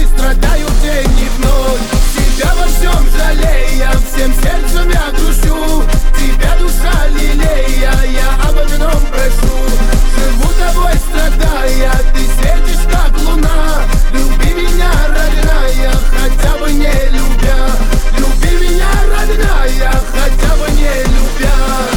тобой страдаю день и вновь. Тебя во всем жалея, всем сердцем я грущу. Тебя, душа лелея, я об одном прошу. Живу тобой страдая, ты светишь как луна. Люби меня, родная, хотя бы не любя. Люби меня, родная, хотя бы не любя.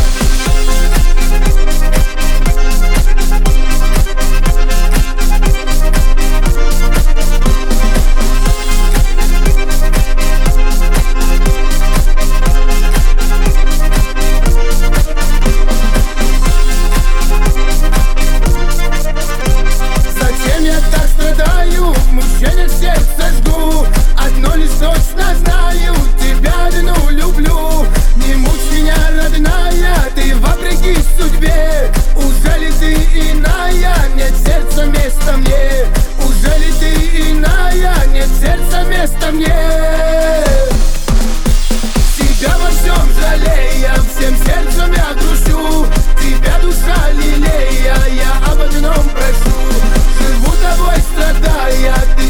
Мучение в сердце жгу, одно лишь точно знаю, тебя одну люблю. Не мучь меня, родная, ты вопреки судьбе. Уже ли ты иная, нет сердца места мне? Уже ли ты иная, нет сердца места мне? Тебя во всем жалея, всем сердцем я грущу. Тебя, душа лелея, я об одном прошу. Живу тобой страдая, ты